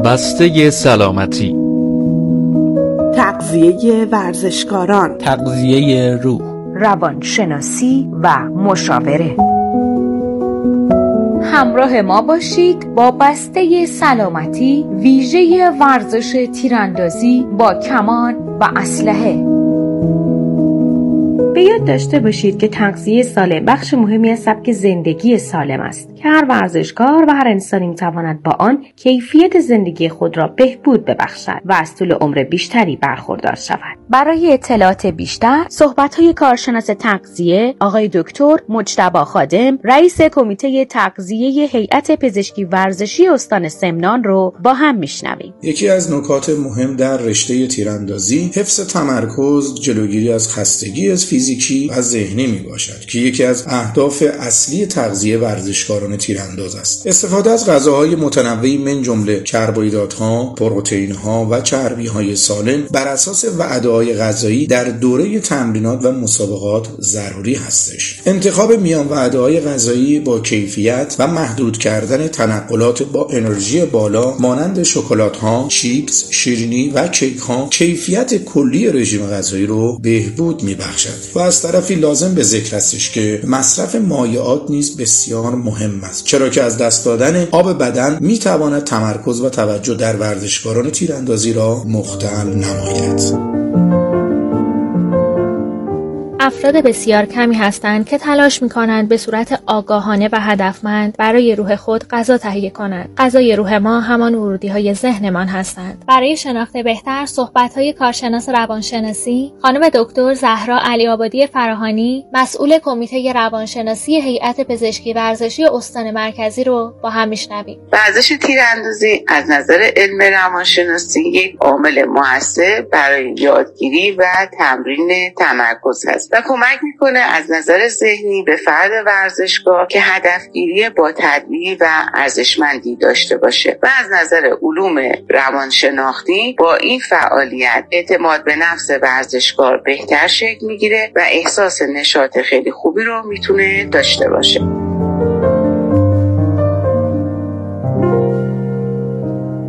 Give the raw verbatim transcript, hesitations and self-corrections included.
بسته سلامتی، تغذیه ورزشکاران، تغذیه روح، روانشناسی و مشاوره. همراه ما باشید با بسته سلامتی، ویژه ورزش تیراندازی با کمان و اسلحه. به یاد داشته باشید که تغذیه سالم بخش مهمی از سبک زندگی سالم است که هر ورزشکار و هر انسانی میتواند با آن کیفیت زندگی خود را بهبود ببخشد و از طول عمر بیشتری برخوردار شود. برای اطلاعات بیشتر صحبت‌های کارشناس تغذیه آقای دکتر مجتبی خادم، رئیس کمیته تغذیه هیئت پزشکی ورزشی استان سمنان رو با هم میشنویم. یکی از نکات مهم در رشته تیراندازی حفظ تمرکز، جلوگیری از خستگی فیزیکی و ذهنی می باشد که یکی از اهداف اصلی تغذیه ورزشکاران تیرانداز است. استفاده از غذاهای متنوعی من جمله کربوهیدرات‌ها، پروتئین‌ها و چربی‌های سالم بر اساس وعده‌های غذایی در دوره تمرینات و مسابقات ضروری هستش. انتخاب میان وعده‌های غذایی با کیفیت و محدود کردن تنقلات با انرژی بالا مانند شکلات‌ها، چیپس، شیرینی و کیک‌ها کیفیت کلی رژیم غذایی رو بهبود می‌بخشد. و از طرفی لازم به ذکر استش که مصرف مایعات نیز بسیار مهم است، چرا که از دست دادن آب بدن میتواند تمرکز و توجه در ورزشکاران تیراندازی را مختل نماید. افراد بسیار کمی هستند که تلاش می‌کنند به صورت آگاهانه و هدفمند برای روح خود غذا تهیه کنند. غذای روح ما همان ورودی‌های ذهنمان هستند. برای شناخت بهتر صحبت‌های کارشناس روانشناسی خانم دکتر زهرا علی‌آبادی فراهانی، مسئول کمیته روانشناسی هیئت پزشکی ورزشی استان مرکزی رو با هم میشنویم. ورزش تیراندازی از نظر علم روانشناسی یک عامل مؤثر برای یادگیری و تمرین تمرکز است و کمک میکنه از نظر ذهنی به فرد ورزشکار که هدفگیری با تدبیر و ارزشمندی داشته باشه و از نظر علوم روانشناختی با این فعالیت اعتماد به نفس ورزشکار بهتر شکل میگیره و احساس نشاط خیلی خوبی رو میتونه داشته باشه.